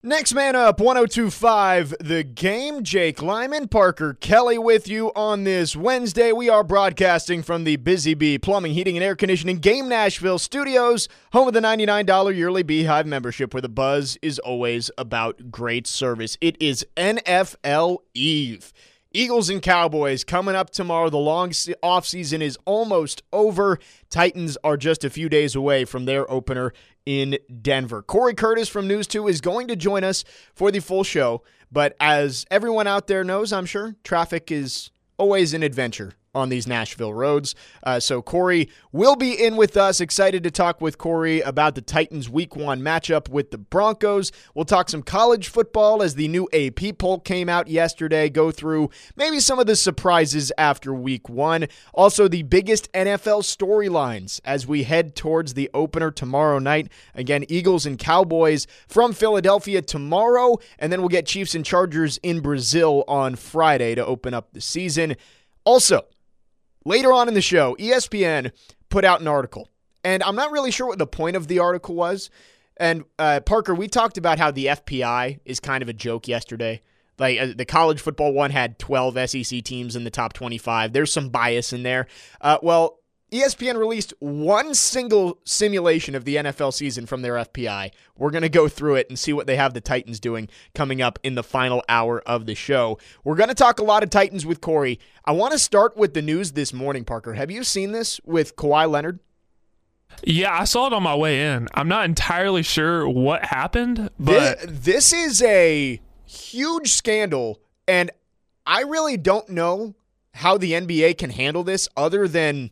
Next man up, 102.5 The Game. Jake Lyman, Parker Kelly with you on this Wednesday. We are broadcasting from the Busy Bee Plumbing, Heating, and Air Conditioning Game Nashville studios, home of the $99 yearly Beehive membership, where the buzz is always about great service. It is NFL Eve. Eagles and Cowboys coming up tomorrow. The long offseason is almost over. Titans are just a few days away from their opener in Denver. Corey Curtis from News 2 is going to join us for the full show. But as everyone out there knows, I'm sure, traffic is always an adventure on these Nashville roads. So Corey will be in with us. Excited to talk with Corey about the Titans Week 1 matchup with the Broncos. We'll talk some college football as the new AP poll came out yesterday. Go through maybe some of the surprises after Week 1. Also, the biggest NFL storylines as we head towards the opener tomorrow night. Again, Eagles and Cowboys from Philadelphia tomorrow, and then we'll get Chiefs and Chargers in Brazil on Friday to open up the season. Also, later on in the show, ESPN put out an article, and I'm not really sure what the point of the article was. And Parker, we talked about how the FPI is kind of a joke yesterday. Like the college football one had 12 SEC teams in the top 25. There's some bias in there. Well, ESPN released one single simulation of the NFL season from their FPI. We're going to go through it and see what they have the Titans doing coming up in the final hour of the show. We're going to talk a lot of Titans with Corey. I want to start with the news this morning, Parker. Have you seen this with Kawhi Leonard? Yeah, I saw it on my way in. I'm not entirely sure what happened, but this is a huge scandal, and I really don't know how the NBA can handle this other than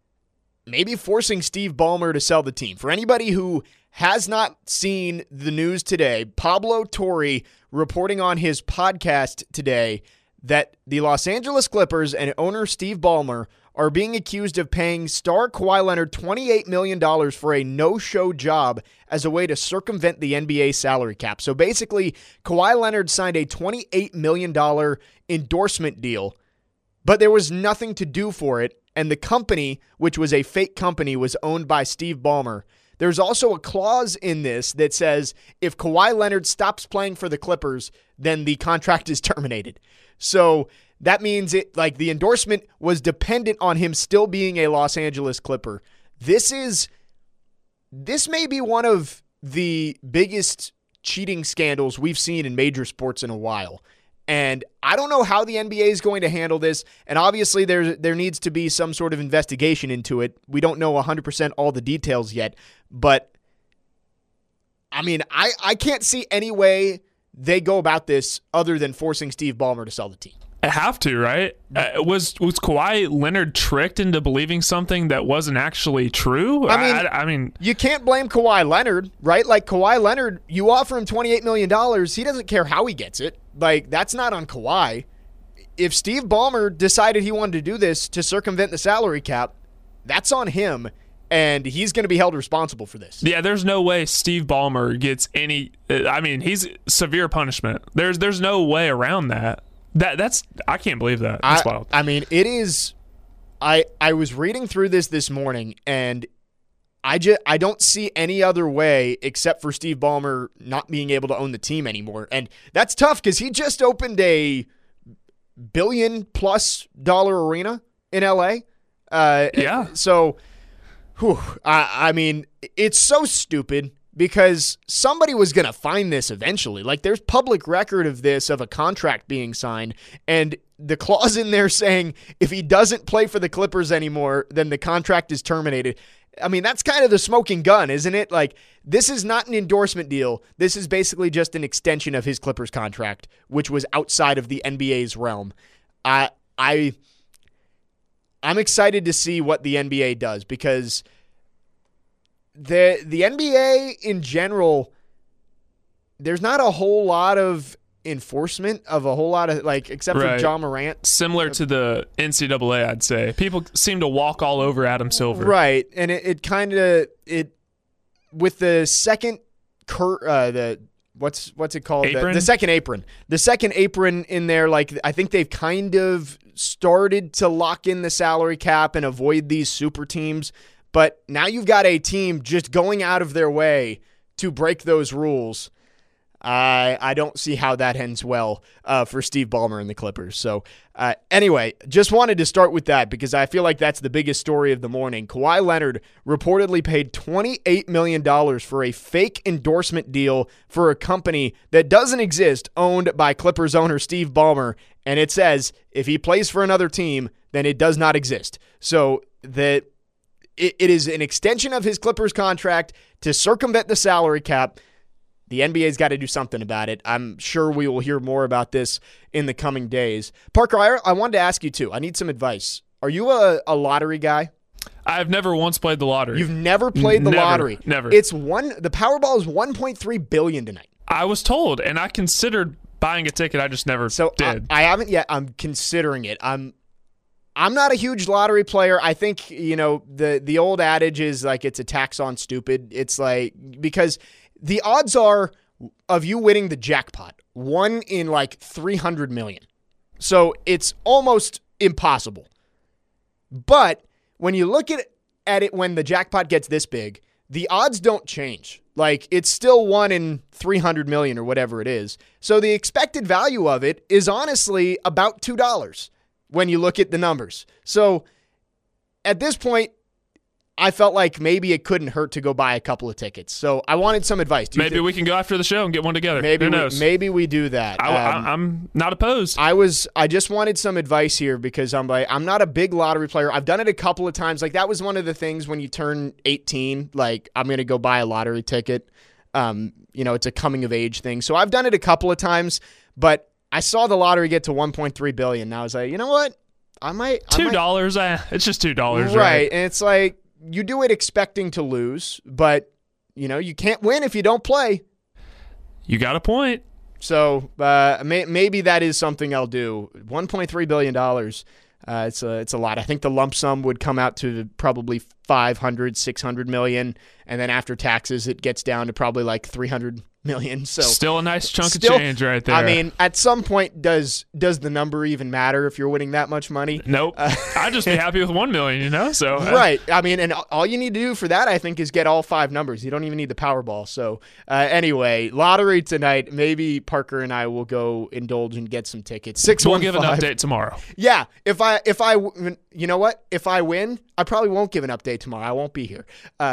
maybe forcing Steve Ballmer to sell the team. For anybody who has not seen the news today, Pablo Torre reporting on his podcast today that the Los Angeles Clippers and owner Steve Ballmer are being accused of paying star Kawhi Leonard $28 million for a no-show job as a way to circumvent the NBA salary cap. So basically, Kawhi Leonard signed a $28 million endorsement deal, but there was nothing to do for it. And the company, which was a fake company, was owned by Steve Ballmer. There's also a clause in this that says if Kawhi Leonard stops playing for the Clippers, then the contract is terminated. So that means the endorsement was dependent on him still being a Los Angeles Clipper. This may be one of the biggest cheating scandals we've seen in major sports in a while. And I don't know how the NBA is going to handle this. And obviously there needs to be some sort of investigation into it. We don't know 100% all the details yet. But, I mean, I can't see any way they go about this other than forcing Steve Ballmer to sell the team. I have to, right? Was Kawhi Leonard tricked into believing something that wasn't actually true? I mean, you can't blame Kawhi Leonard, right? Like Kawhi Leonard, you offer him $28 million. He doesn't care how he gets it. Like, that's not on Kawhi. If Steve Ballmer decided he wanted to do this to circumvent the salary cap, that's on him, and he's going to be held responsible for this. Yeah, there's no way Steve Ballmer gets any – I mean, he's severe punishment. There's no way around that. That's I can't believe that. That's wild. I mean, it is – I was reading through this morning, and I don't see any other way except for Steve Ballmer not being able to own the team anymore. And that's tough because he just opened a $1 billion+ arena in LA. Yeah. So, I mean, it's so stupid because somebody was going to find this eventually. Like, there's public record of this, of a contract being signed, and the clause in there saying if he doesn't play for the Clippers anymore, then the contract is terminated. I mean, that's kind of the smoking gun, isn't it? Like, this is not an endorsement deal. This is basically just an extension of his Clippers contract, which was outside of the NBA's realm. I'm excited to see what the NBA does because the NBA in general, there's not a whole lot of enforcement of a whole lot of, like, except for Ja Morant. Similar to the NCAA, I'd say. People seem to walk all over Adam Silver. Right. And it kind of, with the second, what's it called? The second apron. The second apron in there, like, I think they've kind of started to lock in the salary cap and avoid these super teams. But now you've got a team just going out of their way to break those rules. I don't see how that ends well for Steve Ballmer and the Clippers. So anyway, just wanted to start with that because I feel like that's the biggest story of the morning. Kawhi Leonard reportedly paid $28 million for a fake endorsement deal for a company that doesn't exist, owned by Clippers owner Steve Ballmer. And it says if he plays for another team, then it does not exist. So it is an extension of his Clippers contract to circumvent the salary cap. The NBA's got to do something about it. I'm sure we will hear more about this in the coming days. Parker, I wanted to ask you too. I need some advice. Are you a lottery guy? I've never once played the lottery. You've never played the lottery? Never. The Powerball is $1.3 billion tonight. I was told, and I considered buying a ticket. I just never did. I haven't yet. I'm considering it. I'm not a huge lottery player. I think, the old adage is like it's a tax on stupid. It's like because the odds are of you winning the jackpot, 1 in like 300 million. So it's almost impossible. But when you look at it when the jackpot gets this big, the odds don't change. Like it's still 1 in 300 million or whatever it is. So the expected value of it is honestly about $2 when you look at the numbers. So at this point, I felt like maybe it couldn't hurt to go buy a couple of tickets. So I wanted some advice. Maybe we can go after the show and get one together. Maybe Who knows? Maybe we do that. I'm not opposed. I just wanted some advice here because I'm not a big lottery player. I've done it a couple of times. Like that was one of the things when you turn 18, like I'm going to go buy a lottery ticket. It's a coming of age thing. So I've done it a couple of times, but I saw the lottery get to $1.3 billion. And I was like, you know what? I might $2. It's just $2, right? And it's like, you do it expecting to lose, but, you can't win if you don't play. You got a point. So maybe that is something I'll do. $1.3 billion, it's a lot. I think the lump sum would come out to probably 500, 600 million, and then after taxes, it gets down to probably like 300 million. So still a nice chunk of change right there. I mean, at some point, does the number even matter if you're winning that much money? Nope. I'd just be happy with 1 million, So right. I mean, and all you need to do for that, I think, is get all 5 numbers. You don't even need the Powerball. So anyway, lottery tonight. Maybe Parker and I will go indulge and get some tickets. 615. We'll give an update tomorrow. Yeah. If I, you know what? If I win, I probably won't give an update tomorrow. I won't be here.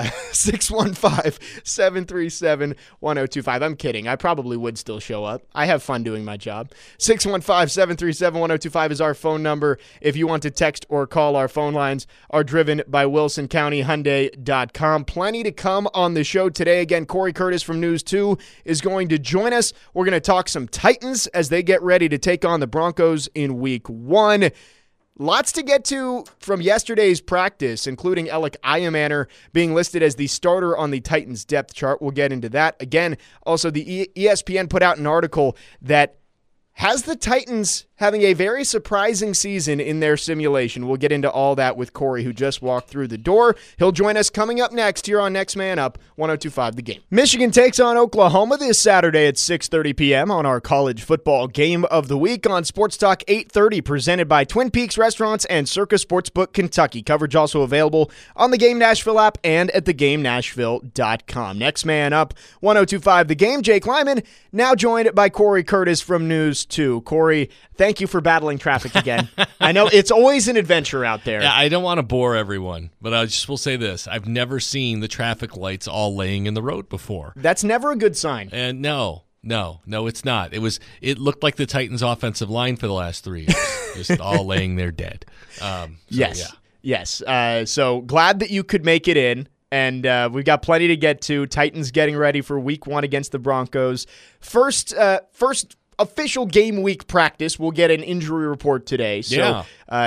615-737-1025. I'm kidding. I probably would still show up. I have fun doing my job. 615-737-1025 is our phone number. If you want to text or call, our phone lines are driven by WilsonCountyHyundai.com. Plenty to come on the show today. Again, Corey Curtis from News 2 is going to join us. We're going to talk some Titans as they get ready to take on the Broncos in Week 1. Lots to get to from yesterday's practice, including Alec Ayemaner being listed as the starter on the Titans depth chart. We'll get into that. Again, also the ESPN put out an article that has the Titans having a very surprising season in their simulation. We'll get into all that with Corey, who just walked through the door. He'll join us coming up next here on Next Man Up, 102.5 The Game. Michigan takes on Oklahoma this Saturday at 6:30 p.m. on our college football game of the week on Sports Talk 830, presented by Twin Peaks Restaurants and Circus Sportsbook Kentucky. Coverage also available on the Game Nashville app and at thegamenashville.com. Next Man Up, 102.5 The Game. Jake Lyman, now joined by Corey Curtis from News 2. Corey, thank you for battling traffic again. I know it's always an adventure out there. Yeah, I don't want to bore everyone, but I just will say this. I've never seen the traffic lights all laying in the road before. That's never a good sign. And no, it's not. It looked like the Titans' offensive line for the last 3 years, just all laying there dead. Yes. So glad that you could make it in. And we've got plenty to get to. Titans getting ready for Week 1 against the Broncos. First official game week practice. We'll get an injury report today. So,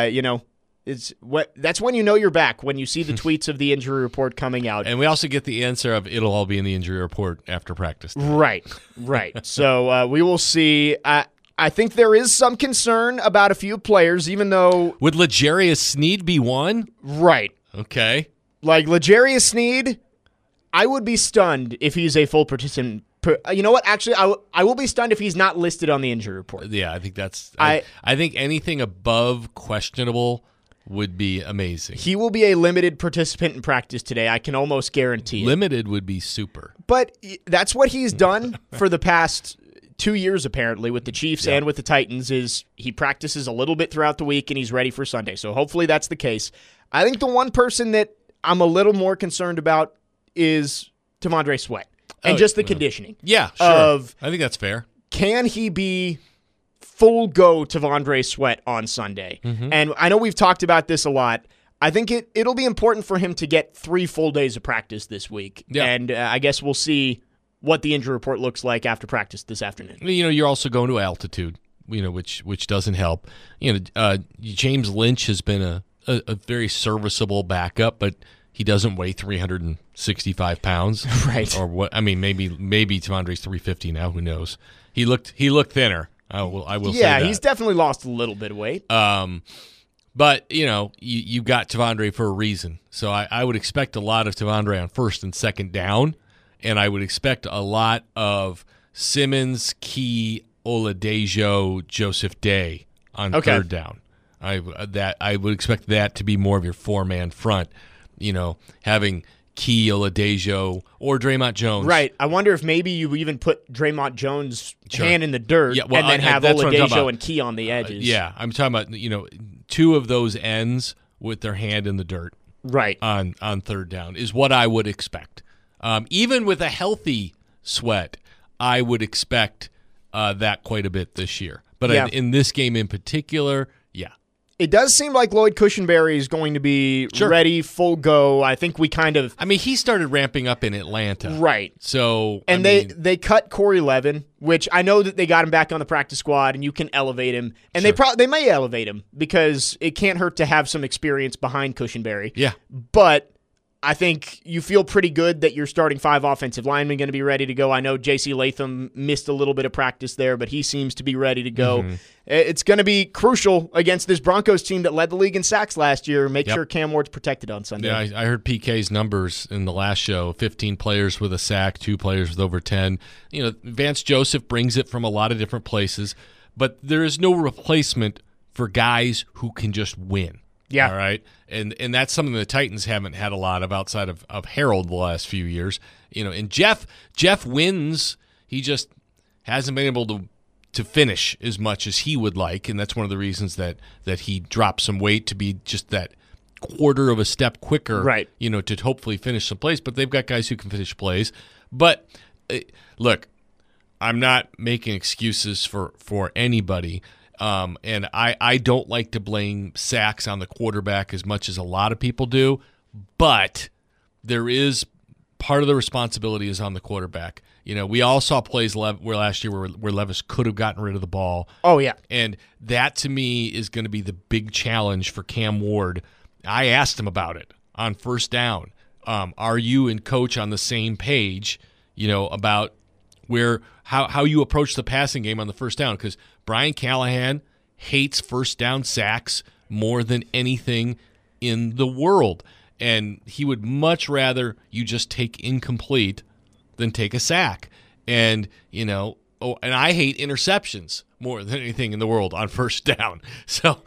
that's when you know you're back, when you see the tweets of the injury report coming out. And we also get the answer of it'll all be in the injury report after practice. Right. So we will see. I think there is some concern about a few players, even though... Would L'Jarius Sneed be one? Right. Okay. Like L'Jarius Sneed, I would be stunned if he's a full participant. You know what? Actually, I will be stunned if he's not listed on the injury report. Yeah, I think that's... I think anything above questionable would be amazing. He will be a limited participant in practice today. I can almost guarantee it. Limited would be super. But that's what he's done for the past 2 years, apparently, with the Chiefs and with the Titans, is he practices a little bit throughout the week and he's ready for Sunday. So hopefully that's the case. I think the one person that I'm a little more concerned about is T'Vondre Sweat and just the conditioning. Yeah, sure. I think that's fair. Can he be full go T'Vondre Sweat on Sunday? And I know we've talked about this a lot. I think it'll be important for him to get 3 full days of practice this week. Yeah. And I guess we'll see what the injury report looks like after practice this afternoon. You're also going to altitude, which doesn't help. James Lynch has been a very serviceable backup, but he doesn't weigh 365 pounds. Right. Or what? I mean, maybe T'Vondre's 350 now. Who knows? He looked thinner. I will say that. Yeah, he's definitely lost a little bit of weight. But, you've got T'Vondre for a reason. So I would expect a lot of T'Vondre on first and second down, and I would expect a lot of Simmons, Key, Oladejo, Joseph Day on third down. I would expect that to be more of your 4-man front, having Key, Oladejo, or Draymond Jones. Right. I wonder if maybe you even put Draymond Jones' hand in the dirt and then have Oladejo and Key on the edges. Yeah, I'm talking about, 2 of those ends with their hand in the dirt. Right. On third down is what I would expect. Even with a healthy Sweat, I would expect that quite a bit this year. But in this game in particular, it does seem like Lloyd Cushenberry is going to be ready, full go. I think we he started ramping up in Atlanta. Right. So, and they cut Corey Levin, which I know that they got him back on the practice squad, and you can elevate him. And they may elevate him because it can't hurt to have some experience behind Cushenberry. Yeah. But I think you feel pretty good that your starting 5 offensive linemen going to be ready to go. I know J.C. Latham missed a little bit of practice there, but he seems to be ready to go. It's going to be crucial against this Broncos team that led the league in sacks last year. Make sure Cam Ward's protected on Sunday. Yeah, I heard PK's numbers in the last show, 15 players with a sack, 2 players with over 10. Vance Joseph brings it from a lot of different places, but there is no replacement for guys who can just win. Yeah. All right. And that's something the Titans haven't had a lot of outside of Harold the last few years. And Jeff wins. He just hasn't been able to finish as much as he would like, and that's one of the reasons that he dropped some weight to be just that quarter of a step quicker, right? To hopefully finish some plays. But they've got guys who can finish plays. But look, I'm not making excuses for anybody. And I don't like to blame sacks on the quarterback as much as a lot of people do, but there is part of the responsibility is on the quarterback. We all saw plays where last year where Levis could have gotten rid of the ball. Oh, yeah. And that, to me, is going to be the big challenge for Cam Ward. I asked him about it on first down. Are you and Coach on the same page, about how you approach the passing game on the first down? Because Brian Callahan hates first down sacks more than anything in the world. And he would much rather you just take incomplete than take a sack. And, and I hate interceptions more than anything in the world on first down. So,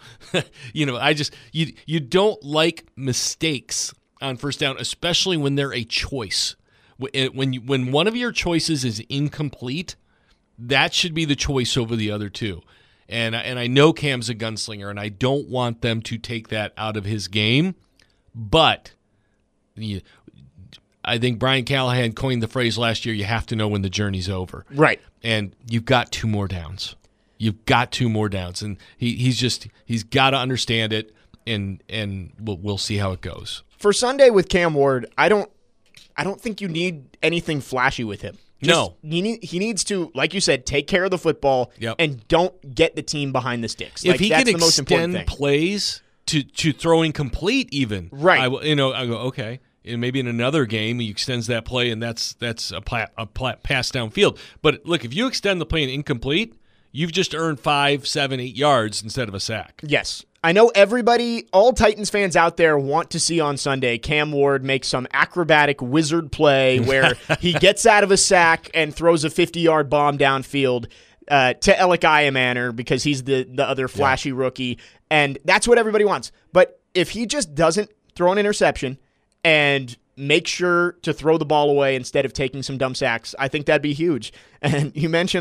you don't like mistakes on first down, especially when they're a choice. When one of your choices is incomplete, that should be the choice over the other 2. And I know Cam's a gunslinger, and I don't want them to take that out of his game. But I think Brian Callahan coined the phrase last year, you have to know when the journey's over. Right. And you've got 2 more downs. You've got 2 more downs. And he's got to understand it, and we'll see how it goes. For Sunday with Cam Ward, I don't think you need anything flashy with him. He needs to, like you said, take care of the football and don't get the team behind the sticks. If he that's can the most important extend thing. Plays to throwing complete, even right, I go okay. And maybe in another game he extends that play, and that's a pass downfield. But look, if you extend the play and incomplete, you've just earned 5, 7, 8 yards instead of a sack. Yes. I know all Titans fans out there want to see on Sunday Cam Ward make some acrobatic wizard play where he gets out of a sack and throws a 50-yard bomb downfield to Alec Iamaner because he's the other flashy rookie, and that's what everybody wants. But if he just doesn't throw an interception and make sure to throw the ball away instead of taking some dumb sacks, I think that'd be huge. And you mentioned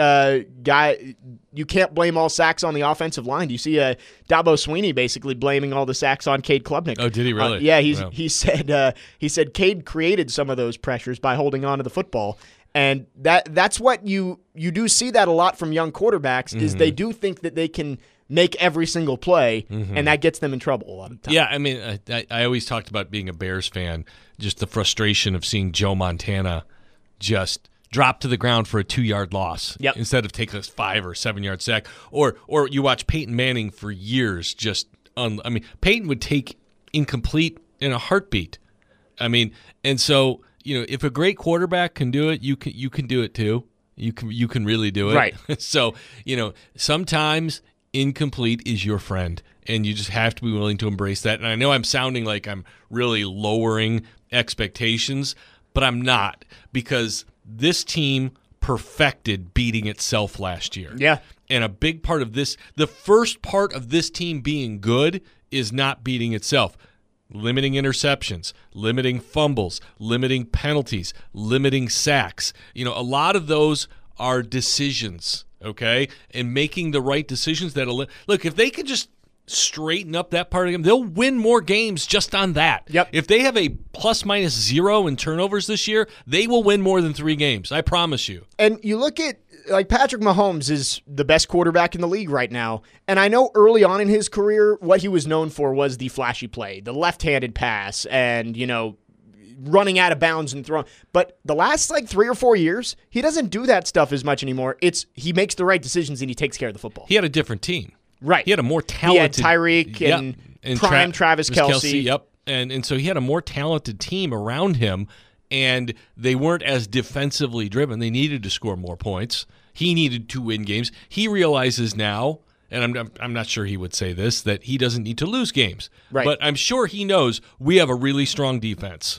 you can't blame all sacks on the offensive line. You see Dabo Sweeney basically blaming all the sacks on Cade Klubnik. Oh, did he really? Yeah, he said Cade created some of those pressures by holding on to the football. And that's what you do see that a lot from young quarterbacks is they do think that they can make every single play, and that gets them in trouble a lot of the time. Yeah, I mean, I always talked about being a Bears fan, just the frustration of seeing Joe Montana just drop to the ground for a 2-yard loss instead of taking a 5 or 7-yard sack. Or you watch Peyton Manning for years Peyton would take incomplete in a heartbeat. I mean, and so, if a great quarterback can do it, you can do it too. You can really do it. Right. So, sometimes incomplete is your friend, and you just have to be willing to embrace that. And I know I'm sounding like I'm really lowering expectations, but I'm not, because this team perfected beating itself last year. Yeah. And a big part of this, the first part of this team being good is not beating itself. Limiting interceptions, limiting fumbles, limiting penalties, limiting sacks. A lot of those are decisions, okay? And making the right decisions look, if they could just straighten up that part of the game, they'll win more games just on that. Yep. If they have a ±0 in turnovers this year, they will win more than 3 games. I promise you. And you look at, Patrick Mahomes is the best quarterback in the league right now. And I know early on in his career, what he was known for was the flashy play, the left-handed pass, and, running out of bounds and throwing. But the last 3 or 4 years, he doesn't do that stuff as much anymore. He makes the right decisions and he takes care of the football. He had a different team. Right. He had a more talented. He had Tyreek and prime Travis Kelce. Yep. And so he had a more talented team around him, and they weren't as defensively driven. They needed to score more points. He needed to win games. He realizes now, and I'm not sure he would say this, that he doesn't need to lose games. Right. But I'm sure he knows we have a really strong defense.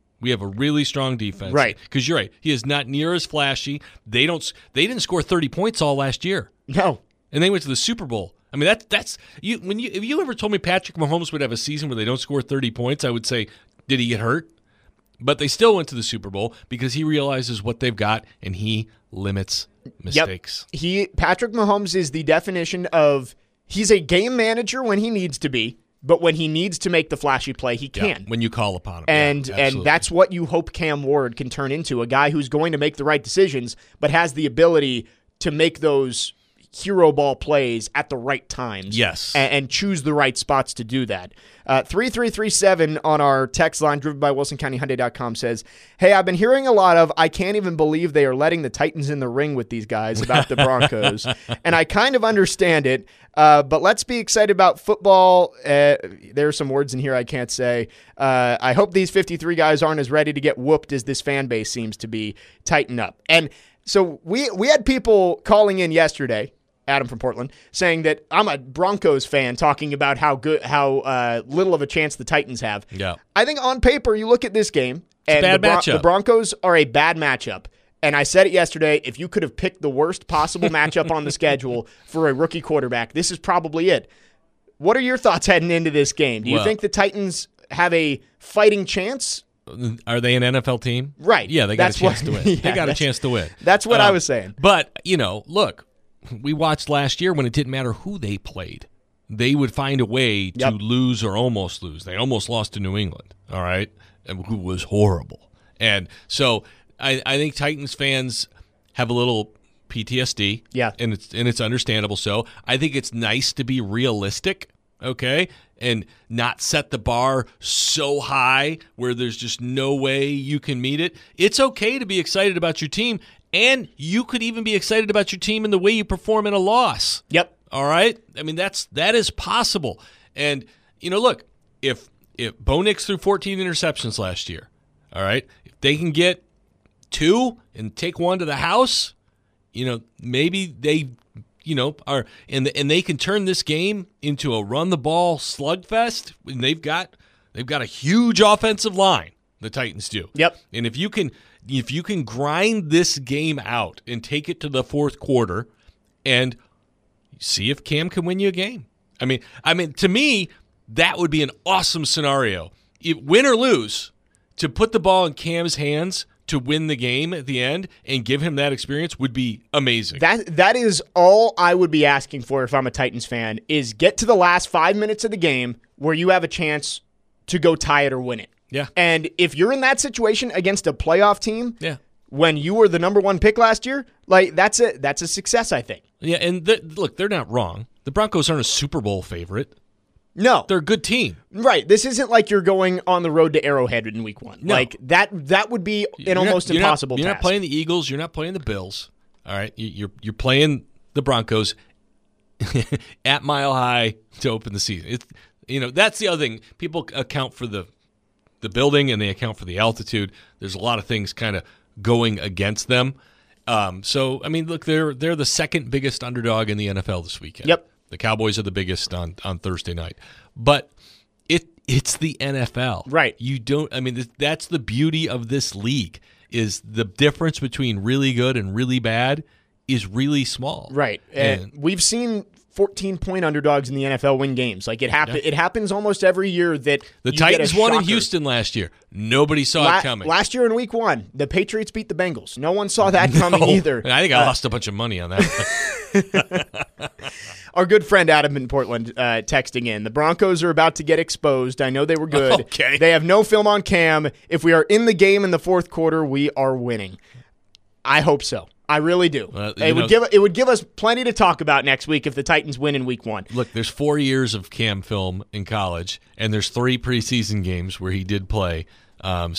Right. Because you're right. He is not near as flashy. They didn't score 30 points all last year. No. And they went to the Super Bowl. I mean, that's you. If you ever told me Patrick Mahomes would have a season where they don't score 30 points, I would say, did he get hurt? But they still went to the Super Bowl because he realizes what they've got and he limits mistakes. Yep. Patrick Mahomes is the definition of he's a game manager when he needs to be, but when he needs to make the flashy play, he can. When you call upon him. And that's what you hope Cam Ward can turn into, a guy who's going to make the right decisions, but has the ability to make those hero ball plays at the right times. Yes. And choose the right spots to do that. 3337 on our text line, driven by WilsonCountyHyundai.com, says, hey, I've been hearing a lot of, I can't even believe they are letting the Titans in the ring with these guys about the Broncos. And I kind of understand it, but let's be excited about football. There are some words in here I can't say. I hope these 53 guys aren't as ready to get whooped as this fan base seems to be. Tighten up. And so we had people calling in yesterday, Adam from Portland, saying that I'm a Broncos fan, talking about how little of a chance the Titans have. Yeah. I think on paper, you look at this game, and the Broncos are a bad matchup. And I said it yesterday, if you could have picked the worst possible matchup on the schedule for a rookie quarterback, this is probably it. What are your thoughts heading into this game? Do you think the Titans have a fighting chance? Are they an NFL team? Right. Yeah, they got a chance to win. Yeah, they got a chance to win. That's what I was saying. But, look, we watched last year when it didn't matter who they played. They would find a way to lose or almost lose. They almost lost to New England, all right, who was horrible. And so I think Titans fans have a little PTSD. Yeah. And it's understandable. So I think it's nice to be realistic, okay, and not set the bar so high where there's just no way you can meet it. It's okay to be excited about your team, and you could even be excited about your team in the way you perform in a loss. Yep. All right? I mean, that is possible. And, look, if Bo Nix threw 14 interceptions last year, all right, if they can get 2 and take 1 to the house, maybe they are and they can turn this game into a run the ball slugfest. And they've got a huge offensive line, the Titans do. Yep. And if you can grind this game out and take it to the fourth quarter and see if Cam can win you a game. I mean, to me, that would be an awesome scenario. Win or lose, to put the ball in Cam's hands to win the game at the end and give him that experience would be amazing. That is all I would be asking for if I'm a Titans fan, is get to the last 5 minutes of the game where you have a chance to go tie it or win it. Yeah. And if you're in that situation against a playoff team, Yeah. when you were the number one pick last year, like that's a success, I think. Yeah, and look, they're not wrong. The Broncos aren't a Super Bowl favorite. No. They're a good team. Right. This isn't like you're going on the road to Arrowhead in week 1. No. Like that would be an almost impossible You're task. not playing the Eagles. You're not playing the Bills. All right. You're playing the Broncos at Mile High to open the season. That's the other thing. People account for the building and they account for the altitude. There's a lot of things kind of going against them. So I mean, look, they're the second biggest underdog in the NFL this weekend. Yep. The Cowboys are the biggest on Thursday night. But it's the NFL. Right. That's the beauty of this league, is the difference between really good and really bad is really small. Right. And we've seen 14-point underdogs in the NFL win games. Like it happens almost every year that the Titans won in Houston last year. Nobody saw it coming. Last year in week 1, the Patriots beat the Bengals. No one saw that coming either. I think I lost a bunch of money on that. Our good friend Adam in Portland texting in. The Broncos are about to get exposed. I know they were good. Okay. They have no film on Cam. If we are in the game in the fourth quarter, we are winning. I hope so. I really do. It would give us plenty to talk about next week if the Titans win in week 1. Look, there's 4 years of Cam film in college, and there's 3 preseason games where he did play. And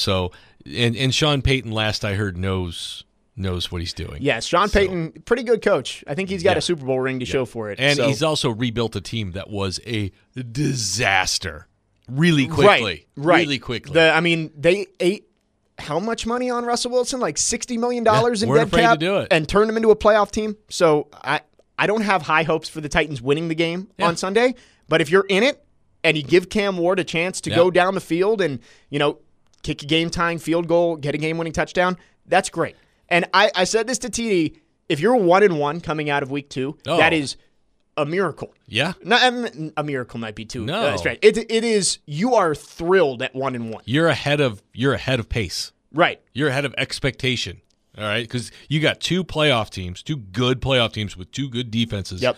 Sean Payton, last I heard, knows what he's doing. Yes, Sean Payton, pretty good coach. I think he's got a Super Bowl ring to show for it. And he's also rebuilt a team that was a disaster really quickly. Right. Really quickly. They ate how much money on Russell Wilson? Like $60 million in weren't dead afraid cap to do it. and turned him into a playoff team. So I don't have high hopes for the Titans winning the game on Sunday. But if you're in it and you give Cam Ward a chance to go down the field and, kick a game-tying field goal, get a game-winning touchdown, that's great. And I said this to TD, if you're 1-1 coming out of week 2, that is a miracle. Yeah. A miracle might be too. No. Straight. It is, you are thrilled at 1-1. You're ahead of pace. Right. You're ahead of expectation. All right? Because you got 2 playoff teams, 2 good playoff teams with 2 good defenses. Yep.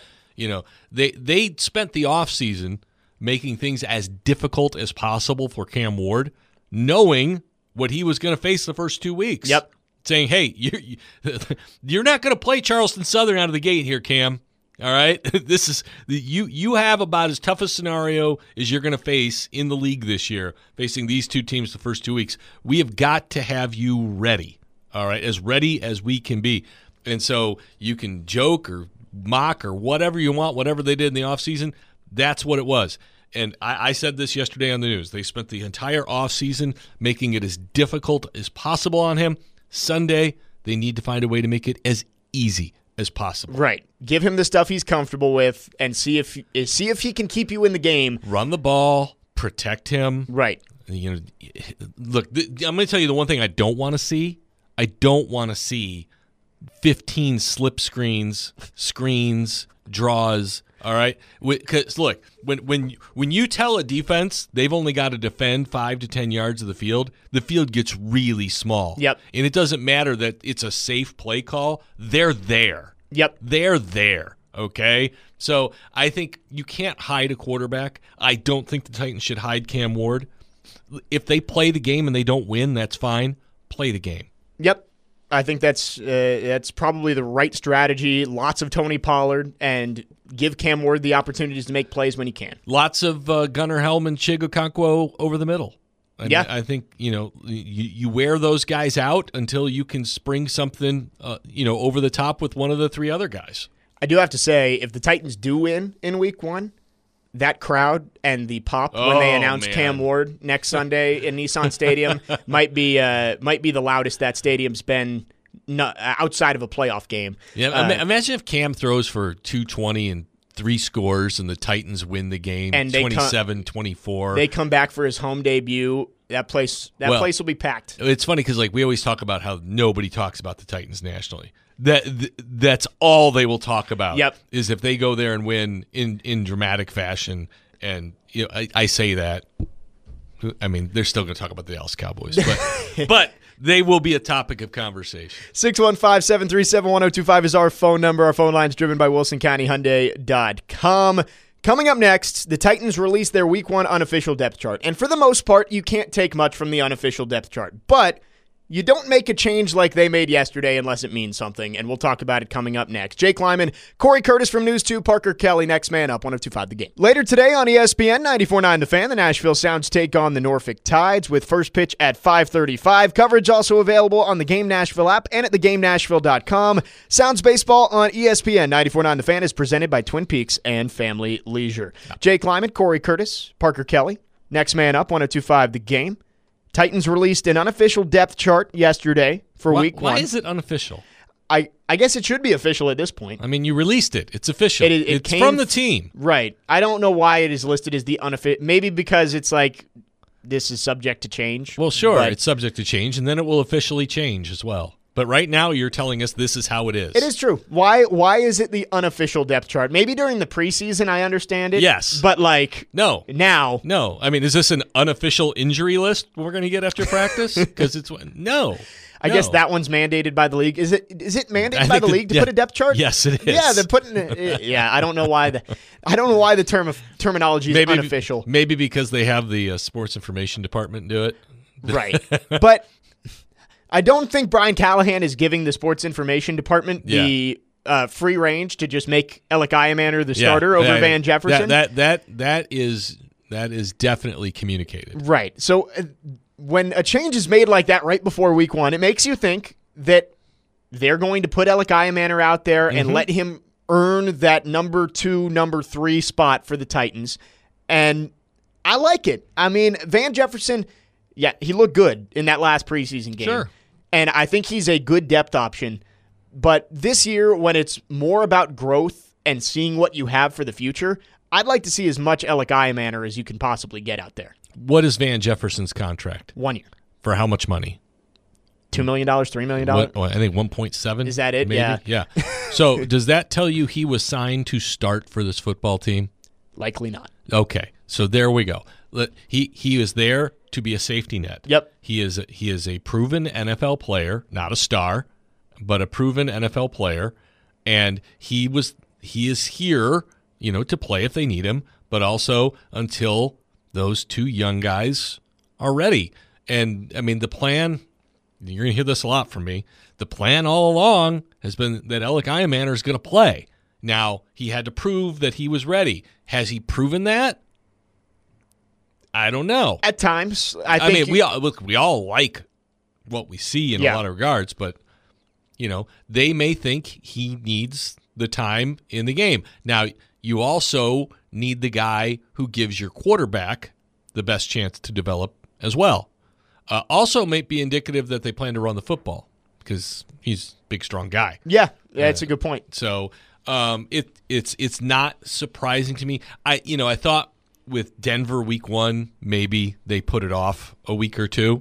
They spent the offseason making things as difficult as possible for Cam Ward, knowing what he was going to face the first 2 weeks. Yep. Saying, hey, you're not going to play Charleston Southern out of the gate here, Cam. All right? This is you have about as tough a scenario as you're going to face in the league this year, facing these 2 teams the first 2 weeks. We have got to have you ready. All right? As ready as we can be. And so you can joke or mock or whatever you want, whatever they did in the offseason, that's what it was. And I said this yesterday on the news. They spent the entire offseason making it as difficult as possible on him. Sunday, they need to find a way to make it as easy as possible. Right. Give him the stuff he's comfortable with and see if he can keep you in the game. Run the ball, protect him. Right. Look, I'm going to tell you the one thing I don't want to see. I don't want to see 15 slip screens, draws. All right, because look, when you tell a defense they've only got to defend 5 to 10 yards of the field gets really small. Yep. And it doesn't matter that it's a safe play call; they're there. Yep. They're there. Okay, so I think you can't hide a quarterback. I don't think the Titans should hide Cam Ward. If they play the game and they don't win, that's fine. Play the game. Yep. I think that's probably the right strategy. Lots of Tony Pollard and give Cam Ward the opportunities to make plays when he can. Lots of Gunnar Helm and Chig Okonkwo over the middle. I think you wear those guys out until you can spring something over the top with one of the 3 other guys. I do have to say, if the Titans do win in week 1, that crowd and the pop when they announce Cam Ward next Sunday in Nissan Stadium might be the loudest that stadium's been outside of a playoff game. Yeah, imagine if Cam throws for 220 and 3 scores and the Titans win the game 27-24. They come back for his home debut. That place will be packed. It's funny because we always talk about how nobody talks about the Titans nationally. That's all they will talk about. Yep. Is if they go there and win in dramatic fashion And I say that. I mean, they're still going to talk about the Dallas Cowboys, but they will be a topic of conversation. 615-737-1025 is our phone number. Our phone line is driven by WilsonCountyHyundai.com. Coming up next, the Titans release their Week 1 unofficial depth chart. And for the most part, you can't take much from the unofficial depth chart. But you don't make a change like they made yesterday unless it means something, and we'll talk about it coming up next. Jake Lyman, Corey Curtis from News 2, Parker Kelly, next man up, 102.5 The Game. Later today on ESPN 94.9 The Fan, the Nashville Sounds take on the Norfolk Tides with first pitch at 5:35. Coverage also available on the Game Nashville app and at thegamenashville.com. Sounds baseball on ESPN 94.9 The Fan is presented by Twin Peaks and Family Leisure. Jake Lyman, Corey Curtis, Parker Kelly, next man up, 102.5 The Game. Titans released an unofficial depth chart yesterday for Week 1. Why is it unofficial? I guess it should be official at this point. I mean, you released it. It's official. It's from the team. Right. I don't know why it is listed as the unofficial. Maybe because it's like this is subject to change. Well, sure. It's subject to change, and then it will officially change as well. But right now, you're telling us this is how it is. It is true. Why is it the unofficial depth chart? Maybe during the preseason, I understand it. Yes. But now. No. I mean, is this an unofficial injury list we're going to get after practice? Because no. I guess that one's mandated by the league. Is it mandated by the league to put a depth chart? Yes, it is. Yeah, they're putting it. Yeah, I don't know why the terminology is unofficial. Maybe because they have the sports information department do it. Right. But I don't think Brian Callahan is giving the sports information department the free range to just make Alec Iamander the starter over Van Jefferson. That is definitely communicated. Right. So when a change is made like that right before Week 1, it makes you think that they're going to put Alec Iamander out there and let him earn that number 2, number 3 spot for the Titans. And I like it. I mean, Van Jefferson, he looked good in that last preseason game. Sure. And I think he's a good depth option. But this year, when it's more about growth and seeing what you have for the future, I'd like to see as much Alec Iamander as you can possibly get out there. What is Van Jefferson's contract? 1 year. For how much money? $2 million, $3 million? I think 1.7. Is that it? Maybe? Yeah. So does that tell you he was signed to start for this football team? Likely not. Okay. So there we go. He is there to be a safety net. Yep. He is a proven NFL player, not a star, but a proven NFL player, and he is here, to play if they need him, but also until those 2 young guys are ready. And I mean, the plan, you're going to hear this a lot from me. The plan all along has been that Alec Iamander is going to play. Now, he had to prove that he was ready. Has he proven that? I don't know. At times, we all like what we see in a lot of regards, but they may think he needs the time in the game. Now, you also need the guy who gives your quarterback the best chance to develop as well. Also, might be indicative that they plan to run the football because he's a big, strong guy. Yeah, that's a good point. So it's not surprising to me. I thought with Denver Week 1, maybe they put it off a week or two.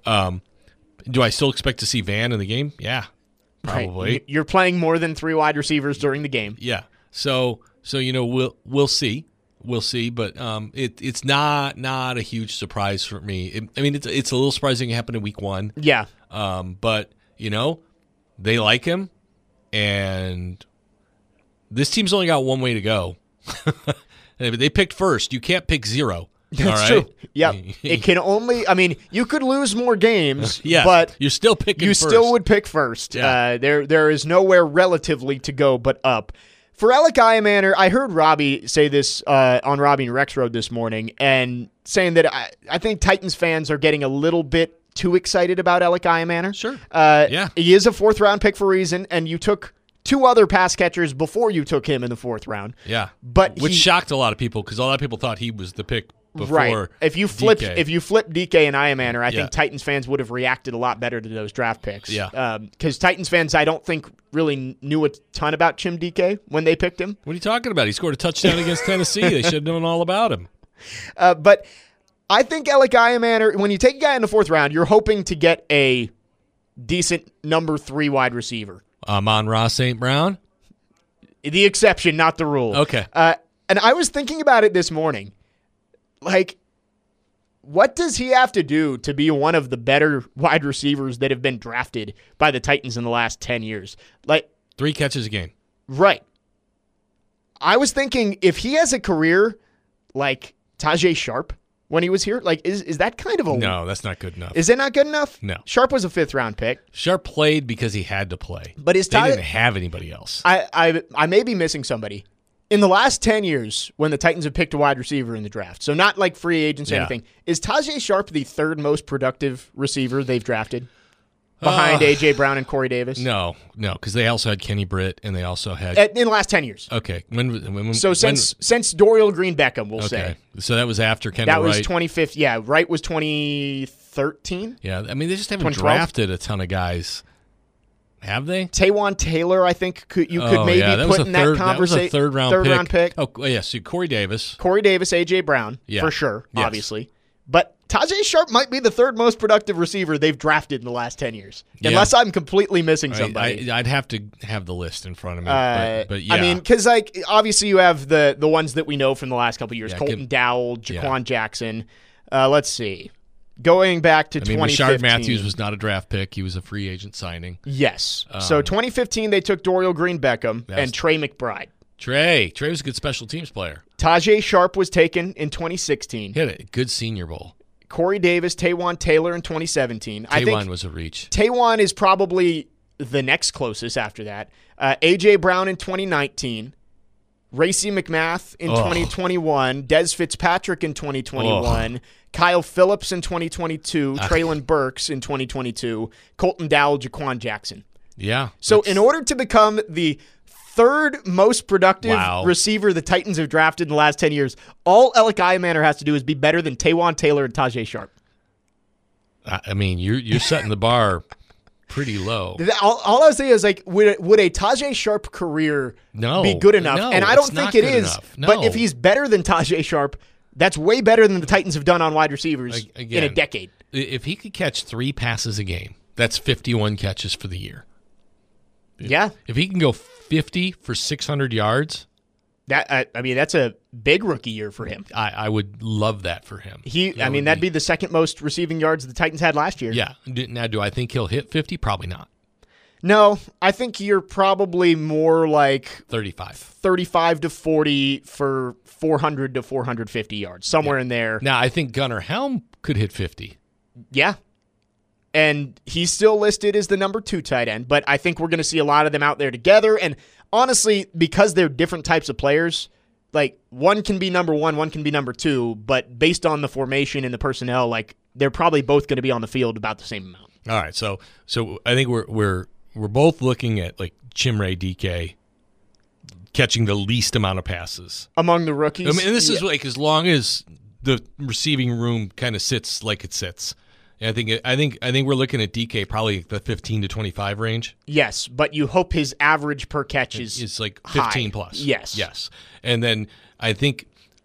Do I still expect to see Van in the game? Yeah, probably. Right. You're playing more than 3 wide receivers during the game. Yeah. So we'll see. We'll see, but it's not a huge surprise for me. It's a little surprising it happened in Week 1. Yeah. But they like him, and this team's only got one way to go. They picked first. You can't pick 0. That's true. Yeah. It can only, you could lose more games, but you're still picking you first. still would pick first. Yeah. There is nowhere relatively to go but up. For Alec Iamander, I heard Robbie say this on Robbie and Rex Road this morning, and saying that I think Titans fans are getting a little bit too excited about Alec Iamander. Sure. He is a 4th-round pick for a reason, and you took 2 other pass catchers before you took him in the 4th round. Yeah. Which shocked a lot of people because a lot of people thought he was the pick before. Right. If you flip DK and Iamander, I think Titans fans would have reacted a lot better to those draft picks. Yeah. Because Titans fans, I don't think, really knew a ton about Chim DK when they picked him. What are you talking about? He scored a touchdown against Tennessee. They should have known all about him. But I think Alec Iamander, when you take a guy in the 4th round, you're hoping to get a decent number 3 wide receiver. Amon-Ra St. Brown? The exception, not the rule. Okay. And I was thinking about it this morning. like, what does he have to do to be one of the better wide receivers that have been drafted by the Titans in the last 10 years? Like 3 catches a game. Right. I was thinking if he has a career like Tajaé Sharpe when he was here, like is that kind of a No, that's not good enough. Is it not good enough? No. Sharpe was a 5th-round pick. Sharpe played because he had to play. But is they didn't have anybody else. I may be missing somebody. In the last 10 years, when the Titans have picked a wide receiver in the draft, so not like free agents or anything, is Tajaé Sharpe the 3rd most productive receiver they've drafted? Behind A.J. Brown and Corey Davis? No, because they also had Kenny Britt, and they also had... In the last 10 years. Okay. Since Dorial Green Beckham, we'll say. So that was after Kendall Wright. That was 2015. Yeah, Wright was 2013. Yeah, I mean, they just haven't drafted a ton of guys. Have they? Taywan Taylor, I think you could maybe put in that conversation. That was a third-round pick. Oh, yeah, so Corey Davis, A.J. Brown, for sure, obviously. But Tajaé Sharpe might be the 3rd most productive receiver they've drafted in the last 10 years, unless I'm completely missing somebody. I'd have to have the list in front of me, but yeah. I mean, because obviously you have the ones that we know from the last couple of years: Colton Dowell, Jaquan Jackson. Let's see. Going back to 2015. Rashard Matthews was not a draft pick. He was a free agent signing. Yes. So 2015, they took Dorial Green Beckham and Trey McBride. Trey was a good special teams player. Tajaé Sharpe was taken in 2016. He had a good Senior Bowl. Corey Davis, Taywan Taylor in 2017. Taywan was a reach. Taywan is probably the next closest after that. A.J. Brown in 2019. Racey McMath in 2021. Des Fitzpatrick in 2021. Kyle Phillips in 2022. Treylon Burks in 2022. Colton Dowell, Jaquan Jackson. Yeah. So in order to become the 3rd most productive receiver the Titans have drafted in the last 10 years, all Alec Iamaner has to do is be better than Taywan Taylor and Tajaé Sharpe. I mean, you're setting the bar pretty low. All I was saying is, like, would a Tajaé Sharpe career be good enough? No, and I don't think it is. No. But if he's better than Tajaé Sharpe, that's way better than the Titans have done on wide receivers in a decade. If he could catch 3 passes a game, that's 51 catches for the year. Yeah. If he can go 50 for 600 yards, that's a big rookie year for him. I would love that for him. That'd be the 2nd most receiving yards the Titans had last year. Yeah. Now, do I think he'll hit 50? Probably not. No, I think you're probably more like 35 to 40 for 400 to 450 yards, somewhere in there. Now, I think Gunnar Helm could hit 50. Yeah. And he's still listed as the number 2 tight end, but I think we're going to see a lot of them out there together. And honestly, because they're different types of players, like, one can be number 1, one can be number 2, but based on the formation and the personnel, like, they're probably both going to be on the field about the same amount. All right, so I think we're both looking at, like, Chimere Dike catching the least amount of passes among the rookies. I mean, this is like as long as the receiving room kind of sits like it sits. I think we're looking at DK probably the 15 to 25 range. Yes, but you hope his average per catch is like 15 high. plus. Yes. And then I think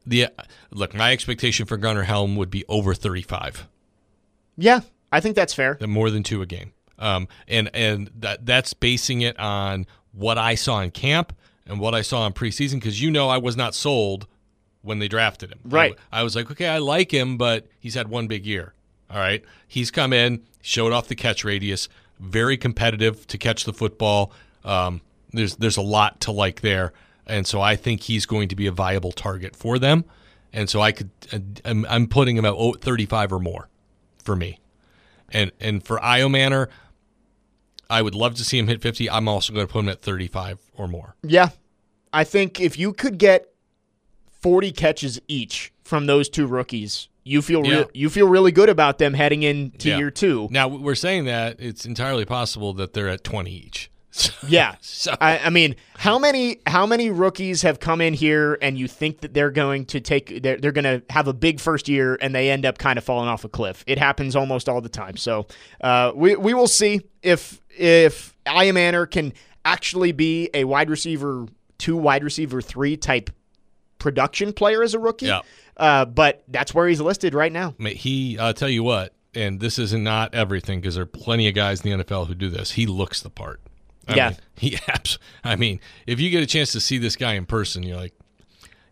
my expectation for Gunnar Helm would be over 35. Yeah, I think that's fair. More than 2 a game. And that's basing it on what I saw in camp and what I saw in preseason, because I was not sold when they drafted him. Right. I was like, okay, I like him, but he's had 1 big year. All right. He's come in, showed off the catch radius, very competitive to catch the football. There's a lot to like there. And so I think he's going to be a viable target for them. And so I'm putting him at 35 or more for me. And for Iamaner, I would love to see him hit 50. I'm also going to put him at 35 or more. Yeah. I think if you could get 40 catches each from those 2 rookies, you feel really good about them heading into year 2. Now, we're saying that it's entirely possible that they're at 20 each. Yeah. So. I mean, how many rookies have come in here and you think that they're going to they're going to have a big first year and they end up kind of falling off a cliff? It happens almost all the time. So we will see if Iamaner can actually be a wide receiver 2, wide receiver 3 type production player as a rookie. Yeah. But that's where he's listed right now. I'll tell you what, and this is not everything because there are plenty of guys in the NFL who do this. He looks the part. I mean, if you get a chance to see this guy in person, you're like,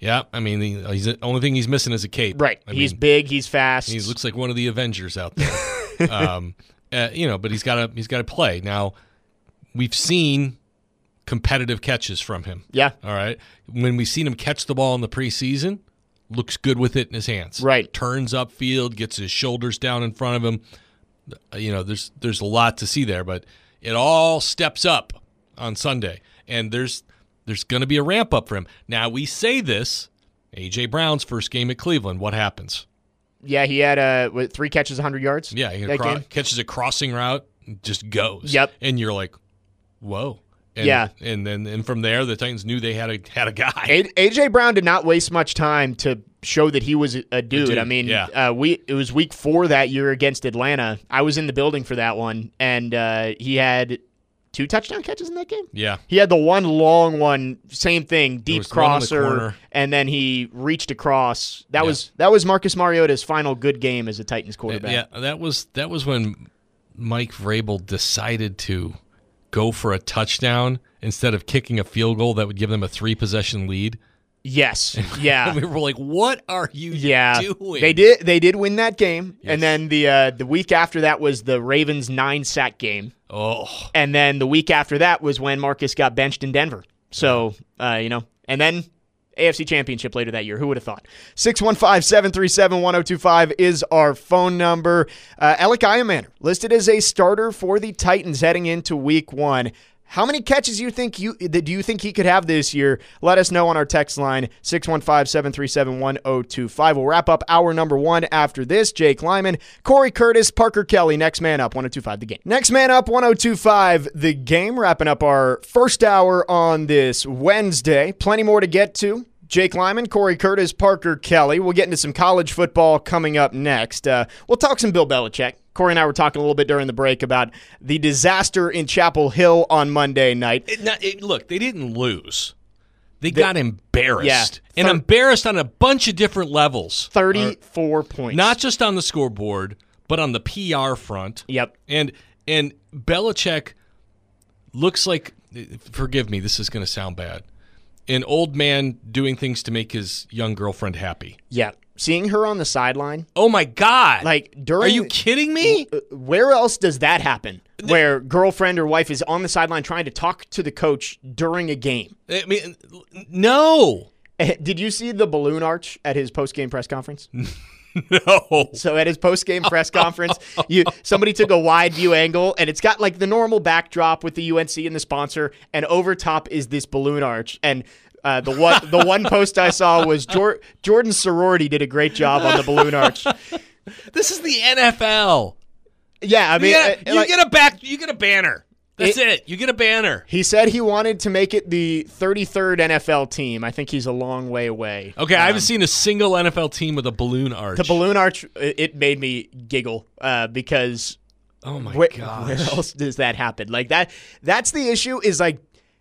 Yeah, I mean, he's the only thing he's missing is a cape. Right. He's big. He's fast. He looks like one of the Avengers out there. But he's got to play. Now, we've seen competitive catches from him. Yeah. All right. When we've seen him catch the ball in the preseason, looks good with it in his hands. Right. Turns upfield, gets his shoulders down in front of him. There's a lot to see there, but it all steps up on Sunday, and there's going to be a ramp up for him. Now, we say this, A.J. Brown's first game at Cleveland, what happens? Yeah, he had 3 catches, 100 yards. Yeah, he game. catches a crossing route, just goes. Yep. And you're like, whoa. And, Yeah. And from there, the Titans knew they had a guy. A.J. Brown did not waste much time to show that he was a dude. I mean, yeah. It was week 4 that year against Atlanta. I was in the building for that one, and he had 2 touchdown catches in that game. Yeah. He had the one long one, same thing, deep was one in the crosser, corner. and then he reached across. That was Marcus Mariota's final good game as a Titans quarterback. Yeah, that was when Mike Vrabel decided to go for a touchdown instead of kicking a field goal that would give them a 3-possession lead. Yes. Yeah. We were like, "What are you doing?" They did win that game, Yes. and then the week after that was the Ravens 9-sack game. Oh, And then the week after that was when Marcus got benched in Denver. So, and then AFC Championship later that year. Who would have thought? 615-737-1025 is our phone number. Alec Iamander, listed as a starter for the Titans heading into week 1. How many catches do you think he could have this year? Let us know on our text line, 615-737-1025. We'll wrap up hour number 1 after this. Jake Lyman, Corey Curtis, Parker Kelly. Next man up, 102.5 The Game. Next man up, 102.5 The Game. Wrapping up our first hour on this Wednesday. Plenty more to get to. Jake Lyman, Corey Curtis, Parker Kelly. We'll get into some college football coming up next. We'll talk some Bill Belichick. Corey and I were talking a little bit during the break about the disaster in Chapel Hill on Monday night. Look, they didn't lose. They got embarrassed. Yeah. And embarrassed on a bunch of different levels. 34 points. Not just on the scoreboard, but on the PR front. Yep. And Belichick looks like, forgive me, this is going to sound bad, an old man doing things to make his young girlfriend happy. Yeah. Seeing her on the sideline. Oh, my God. Are you kidding me? Where else does that happen? Where girlfriend or wife is on the sideline trying to talk to the coach during a game. I mean, no. Did you see the balloon arch at his post-game press conference? No. So at his post-game press conference, somebody took a wide view angle, and it's got like the normal backdrop with the UNC and the sponsor, and over top is this balloon arch. And the one post I saw was Jordan's sorority did a great job on the balloon arch. This is the NFL. Yeah, I mean, you get a banner. That's it. You get a banner. He said he wanted to make it the 33rd NFL team. I think he's a long way away. Okay, I haven't seen a single NFL team with a balloon arch. The balloon arch, it made me giggle because oh my where gosh. else does that happen? Like that's the issue is like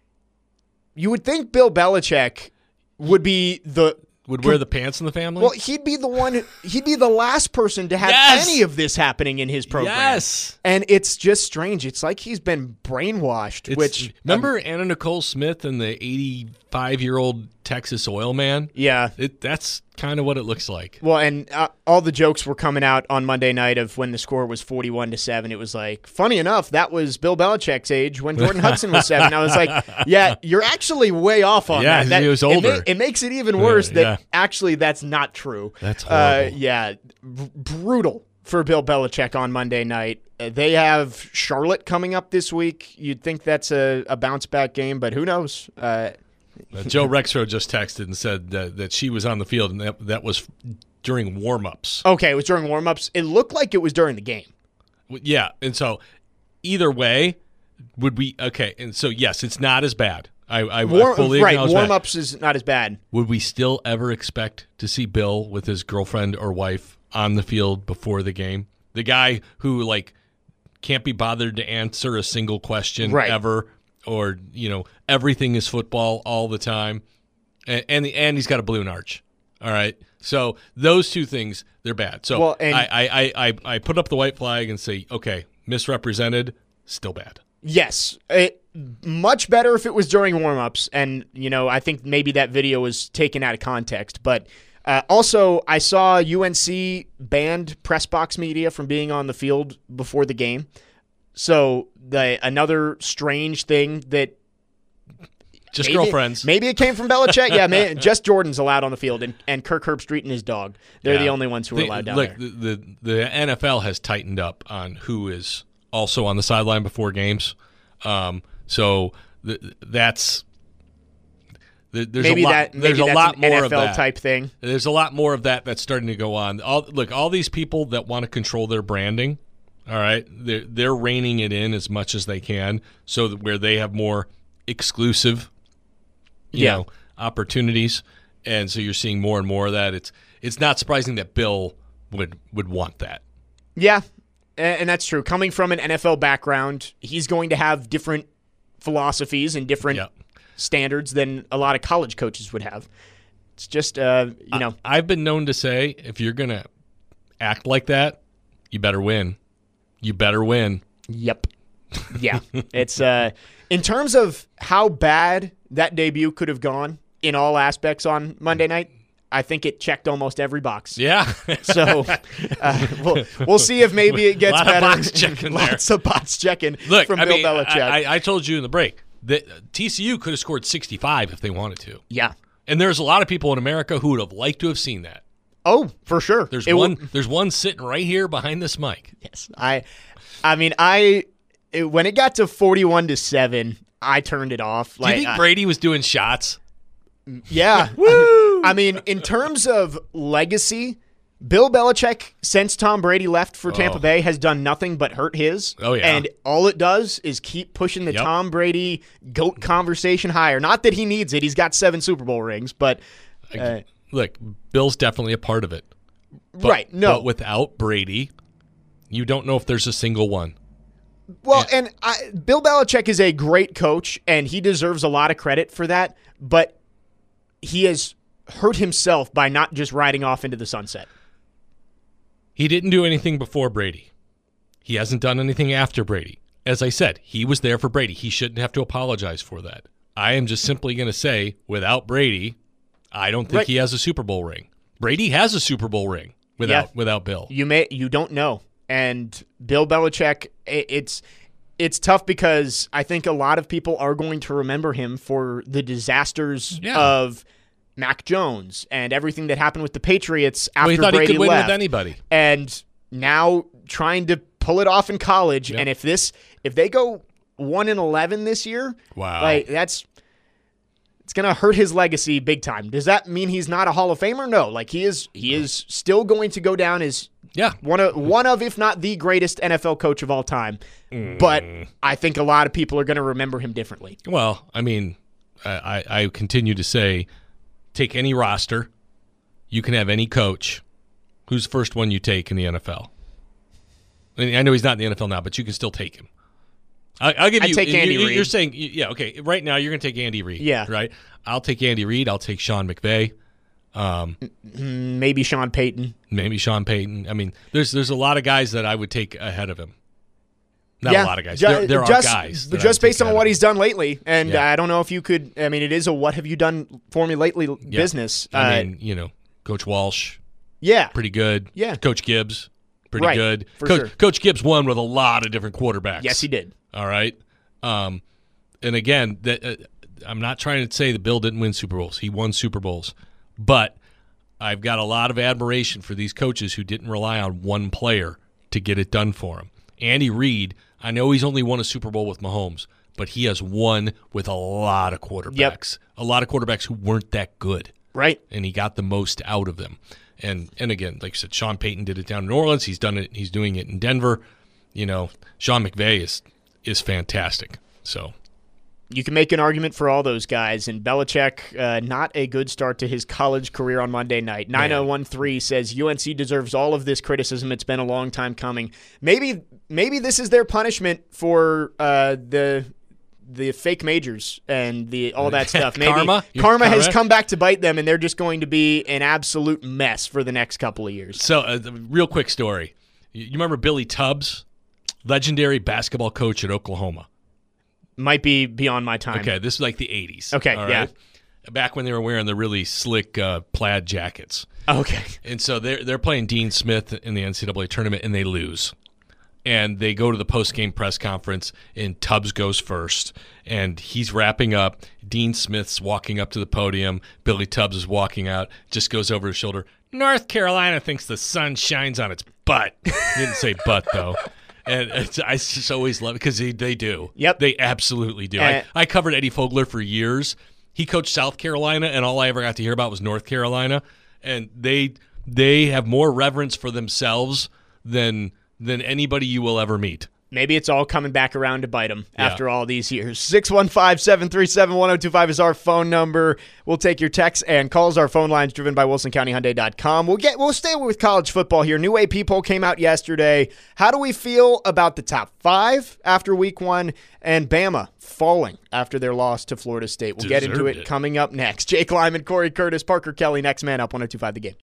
you would think Bill Belichick would be would wear the pants in the family? Well, he'd be the last person to have Yes! any of this happening in his program. Yes. And it's just strange. It's like he's been brainwashed, remember Anna Nicole Smith and the 85-year-old Texas oil man? Yeah. That's kind of what it looks like. Well, and all the jokes were coming out on Monday night of when the score was 41-7. It was like, funny enough, that was Bill Belichick's age when Jordan Hudson was 7. I was like, yeah, you're actually way off on that. Yeah, he was older. It makes it even worse that Yeah. actually that's not true. That's horrible. Yeah, brutal for Bill Belichick on Monday night. They have Charlotte coming up this week. You'd think that's a bounce-back game, but who knows? Joe Rexrow just texted and said that she was on the field, and that was during warm-ups. Okay, it was during warm-ups. It looked like it was during the game. Yeah, and so either way, would we – okay, and so, yes, it's not as bad. I fully acknowledge that. Warm-ups is not as bad. Would we still ever expect to see Bill with his girlfriend or wife on the field before the game? The guy who, like, can't be bothered to answer a single question ever, or, everything is football all the time, and he's got a balloon arch. All right, so those two things, they're bad. So I put up the white flag and say, okay, misrepresented, still bad. Yes. much better if it was during warmups, and I think maybe that video was taken out of context. But also, I saw UNC banned press box media from being on the field before the game. So another strange thing that just girlfriends. Maybe it came from Belichick. Yeah, just Jordan's allowed on the field, and Kirk Herbstreit and his dog. They're the only ones who are allowed down there. The NFL has tightened up on who is also on the sideline before games. So there's maybe a lot. That, maybe there's a that's lot an more NFL of that type thing. There's a lot more of that that's starting to go on. All these people that want to control their branding. All right, they're reining it in as much as they can, so that where they have more exclusive, opportunities, and so you're seeing more and more of that. It's not surprising that Bill would want that. Yeah, and that's true. Coming from an NFL background, he's going to have different philosophies and different standards than a lot of college coaches would have. It's just, I've been known to say, if you're going to act like that, you better win. You better win. Yep. Yeah. It's in terms of how bad that debut could have gone in all aspects on Monday night, I think it checked almost every box. Yeah. So we'll see if maybe it gets better. Lots of box checking from Bill Belichick. I told you in the break that TCU could have scored 65 if they wanted to. Yeah. And there's a lot of people in America who would have liked to have seen that. Oh, for sure. There's one sitting right here behind this mic. Yes. When it got to 41-7, I turned it off. Do you think Brady was doing shots? Yeah. Woo! In terms of legacy, Bill Belichick, since Tom Brady left for Tampa Bay, has done nothing but hurt his. Oh, yeah. And all it does is keep pushing the Tom Brady GOAT conversation higher. Not that he needs it. He's got 7 Super Bowl rings, but look, Bill's definitely a part of it. Right. No. But without Brady, you don't know if there's a single one. Well, Bill Belichick is a great coach, and he deserves a lot of credit for that, but he has hurt himself by not just riding off into the sunset. He didn't do anything before Brady. He hasn't done anything after Brady. As I said, he was there for Brady. He shouldn't have to apologize for that. I am just simply going to say, without Brady, I don't think he has a Super Bowl ring. Brady has a Super Bowl ring without Bill. You don't know. And Bill Belichick, it's tough because I think a lot of people are going to remember him for the disasters of Mac Jones and everything that happened with the Patriots after he thought Brady he could win left. with anybody. And now trying to pull it off in college. And if they go 1-11 this year, wow, it's going to hurt his legacy big time. Does that mean he's not a Hall of Famer? No. He is still going to go down as one of, if not the greatest NFL coach of all time. But I think a lot of people are going to remember him differently. Well, I continue to say, take any roster, you can have any coach. Who's the first one you take in the NFL? I know he's not in the NFL now, but you can still take him. I'll give you. Take Andy Reid. You're saying, okay. Right now, you're going to take Andy Reid. Yeah. Right. I'll take Andy Reid. I'll take Sean McVay. Maybe Sean Payton. There's a lot of guys that I would take ahead of him. Not a lot of guys. There are guys. But just based on what he's done lately, and I don't know if you could. It is a what have you done for me lately business. Coach Walsh. Yeah. Pretty good. Yeah. Coach Gibbs. Pretty good. Sure. Coach Gibbs won with a lot of different quarterbacks. Yes, he did. All right. And again, I'm not trying to say that Bill didn't win Super Bowls. He won Super Bowls. But I've got a lot of admiration for these coaches who didn't rely on one player to get it done for him. Andy Reid, I know he's only won a Super Bowl with Mahomes, but he has won with a lot of quarterbacks. Yep. A lot of quarterbacks who weren't that good. Right. And he got the most out of them. And again, like I said, Sean Payton did it down in New Orleans. He's done it. He's doing it in Denver. Sean McVay is fantastic. So you can make an argument for all those guys. And Belichick, not a good start to his college career on Monday night. 9013 says UNC deserves all of this criticism. It's been a long time coming. Maybe this is their punishment for the fake majors and all that stuff. Maybe karma has come back to bite them, and they're just going to be an absolute mess for the next couple of years. So, real quick story. You remember Billy Tubbs, legendary basketball coach at Oklahoma? Might be beyond my time. Okay, this is like the 80s. Okay, all yeah. right? Back when they were wearing the really slick plaid jackets. Okay. And so they're playing Dean Smith in the NCAA tournament, and they lose. And they go to the post-game press conference, and Tubbs goes first. And he's wrapping up. Dean Smith's walking up to the podium. Billy Tubbs is walking out, just goes over his shoulder. North Carolina thinks the sun shines on its butt. He didn't say butt, though. And I just always love it because they do. Yep. They absolutely do. And I covered Eddie Fogler for years. He coached South Carolina, and all I ever got to hear about was North Carolina. And they have more reverence for themselves than anybody you will ever meet. Maybe it's all coming back around to bite them after all these years. 615-737-1025 is our phone number. We'll take your texts and calls. Our phone line's driven by WilsonCountyHyundai.com. We'll stay with college football here. New AP poll came out yesterday. How do we feel about the top 5 after week 1 and Bama falling after their loss to Florida State? We'll get into it coming up next. Jake Lyman, Corey Curtis, Parker Kelly, next man up, 102.5 The Game.